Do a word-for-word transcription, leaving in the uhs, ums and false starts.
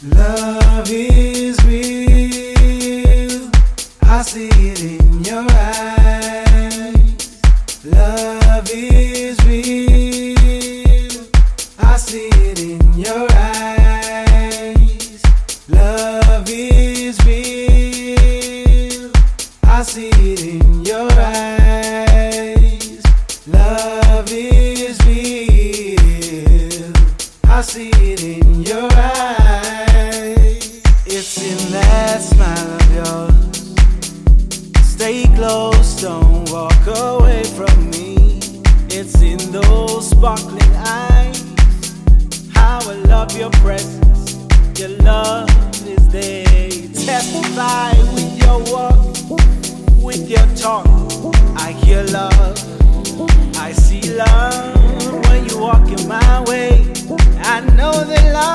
Love is real. I see it in your eyes. Love is real. I see it in your eyes. Love is real. I see it in your eyes. Love is real. I see it in your eyes. It's in that smile of yours. Stay close, don't walk away from me. It's in those sparkling eyes. How I love your presence. Your love is there. You testify with your walk, with your talk. I hear love, I see love when you walk in my way. I know that love